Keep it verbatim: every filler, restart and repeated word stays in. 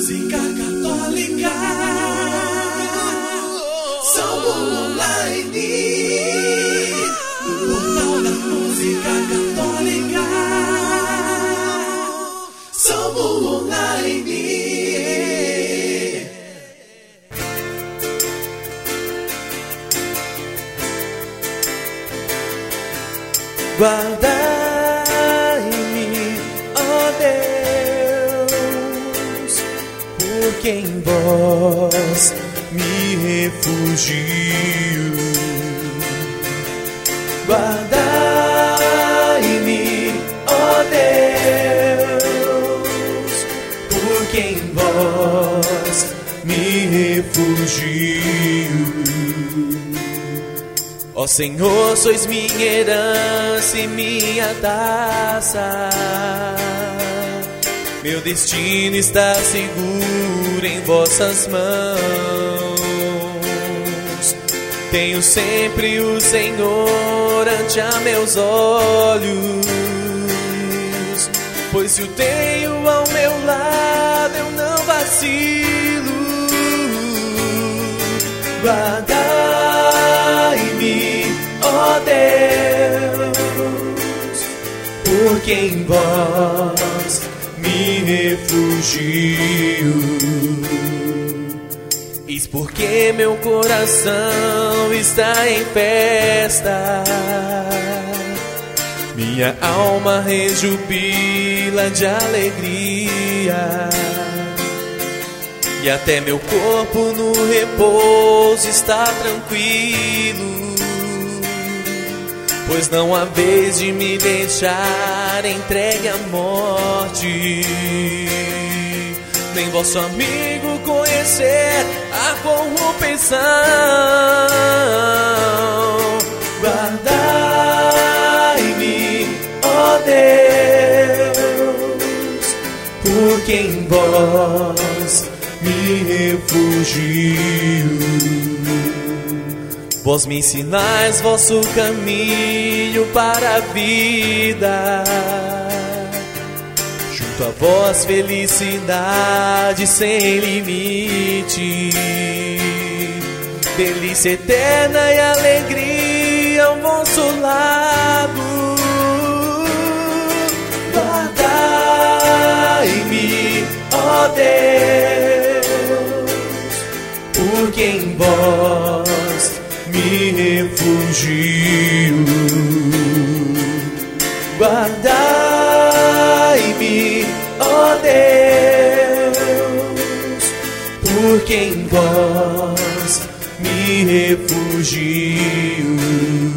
música católica. Salmo Online, o portal da música católica. Salmo Online. Guardai-me, ó Deus, porque em vós me refugio. Guardai-me, ó Deus, porque em vós me refugio. Ó Senhor, sois minha herança e minha taça. Meu destino está seguro em vossas mãos. Tenho sempre o Senhor ante a meus olhos, pois se o tenho ao meu lado eu não vacilo. Guardai-me, ó Deus, porque em vós me refugio. Eis porque meu coração está em festa, minha alma rejubila de alegria, e até meu corpo no repouso está tranquilo, pois não há vez de me deixar entregue à morte, nem vosso amigo conhecer a corrupção. Guardai-me, ó Deus, porque em vós me refugio. Vós me ensinais vosso caminho para a vida, junto a vós felicidade sem limite, delícia eterna e alegria ao vosso lado. Guardai-me, ó Deus, porque em vós me refugio. Guardai-me, ó Deus, porque em vós me refugio.